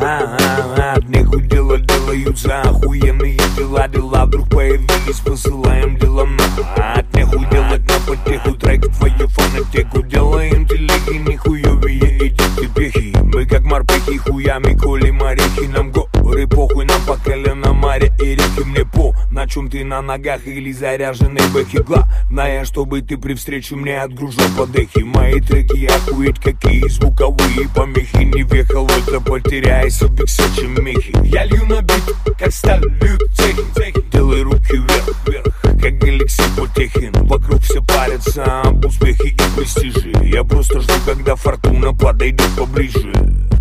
Нехуй дела делаются, охуенные дела вдруг появились, посылаем дела на. Нехуй делать на потеху, трек в твою фонотеку. Делаем телеги, нихуевые эти пехи. Мы как морпехи, хуями колем орехи. Нам горы похуй, нам по колено море и реки. Мне по, на чем ты на ногах или заряженной бэхи. Главное, чтобы ты при встрече мне отгружал подехи. Мои треки охуеть какие звуковые помехи. Не въехал в это, потеряйся в биксачем мехи. Я лью на бит, как сталь льют цехи. Делай руки вверх, как Алексей Потехин. Вокруг все парятся об успехе и престиже. Я просто жду, когда фортуна подойдет поближе.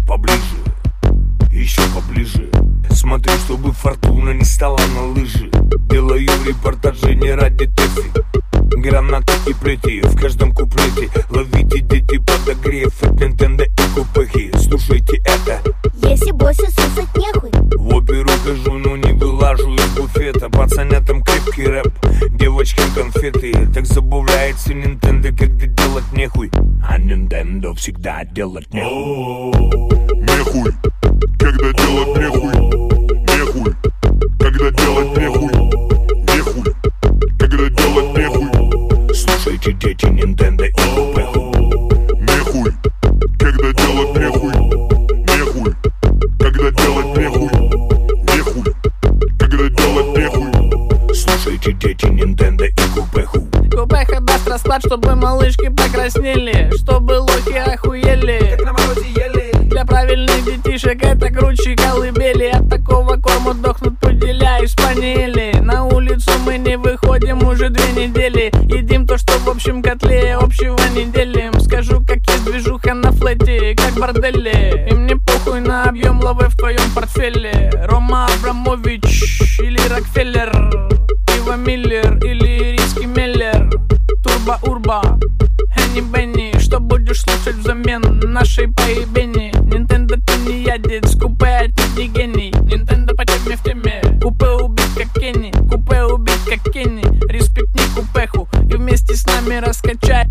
Еще поближе. Смотрю, чтобы фортуна не стала на лыжи. Делаю репортажи не ради тэфи. Гранаты и плети в каждом куплете. Ловите, дети, подогрев от Nintendo и купехи. Слушайте это. Если больше слушать нехуй. В оперу хожу, но не вылажу из буфета. Пацанятам крепкий рэп, девочкам конфеты. Так забавляется Nintendo, когда делать нехуй. А Nintendo всегда делать нехуй. Нехуй, когда делать нехуй. Нехуй, когда делать нехуй. Нехуй, когда делать нехуй. Слушайте, дети, Nintendo и купеху. Нехуй, когда делать нехуй. Нехуй, когда делать нехуй. Нехуй, когда делать нехуй. Слушайте, дети, Nintendo и купеху. Купеха даст расклад, чтобы малышки покраснели, чтобы лохи охуели. Как на морозе ели. Для правильных детишек это круче колыбели. От такого корма дохнут пуделя и шпанели. На улицу мы не выходим уже 2 недели. Едим то, что в общем котле, общего не делим. Скажу, как есть движуха на флете, как борделе. И мне похуй на объем лавы в твоем портфеле. Рома Абрамович или Рокфеллер, Ива Миллер или Риски Меллер. Турбо Урба, Хенни Бенни. Что будешь слушать взамен нашей поебени? Nintendo ты не ядец, купе отнюдь не гений. Nintendo по теме в теме, купе убит как Кенни. Купе убит как Кенни, респектни купеху. И вместе с нами раскачай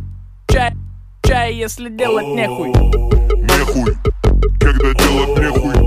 чай, если делать нехуй. Нехуй, когда делать нехуй.